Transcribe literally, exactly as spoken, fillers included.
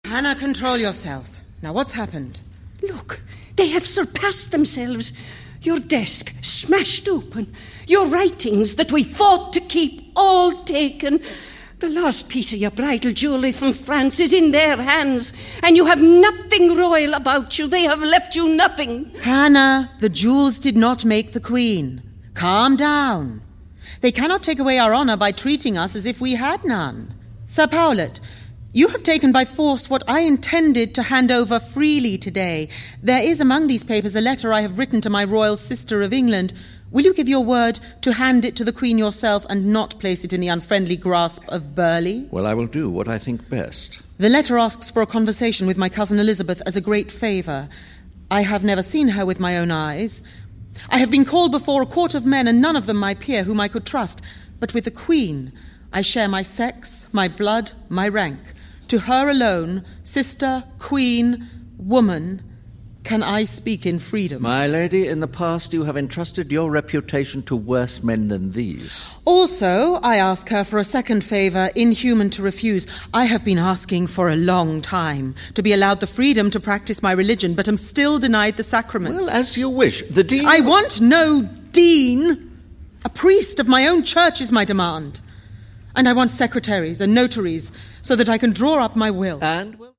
Hannah, control yourself. Now, what's happened? Look, they have surpassed themselves. Your desk smashed open. Your writings that we fought to keep, all taken. The last piece of your bridal jewellery from France is in their hands, and you have nothing royal about you. They have left you nothing. Hannah, the jewels did not make the queen. Calm down. They cannot take away our honour by treating us as if we had none. Sir Powlett, you have taken by force what I intended to hand over freely today. There is among these papers a letter I have written to my royal sister of England. Will you give your word to hand it to the Queen yourself and not place it in the unfriendly grasp of Burleigh? Well, I will do what I think best. The letter asks for a conversation with my cousin Elizabeth as a great favour. I have never seen her with my own eyes. I have been called before a court of men, and none of them my peer whom I could trust. But with the Queen, I share my sex, my blood, my rank. To her alone, sister, queen, woman, can I speak in freedom. My lady, in the past you have entrusted your reputation to worse men than these. Also, I ask her for a second favour, inhuman to refuse. I have been asking for a long time to be allowed the freedom to practice my religion, but am still denied the sacraments. Well, as you wish. The dean... I want no dean. A priest of my own church is my demand. And I want secretaries and notaries so that I can draw up my will. And...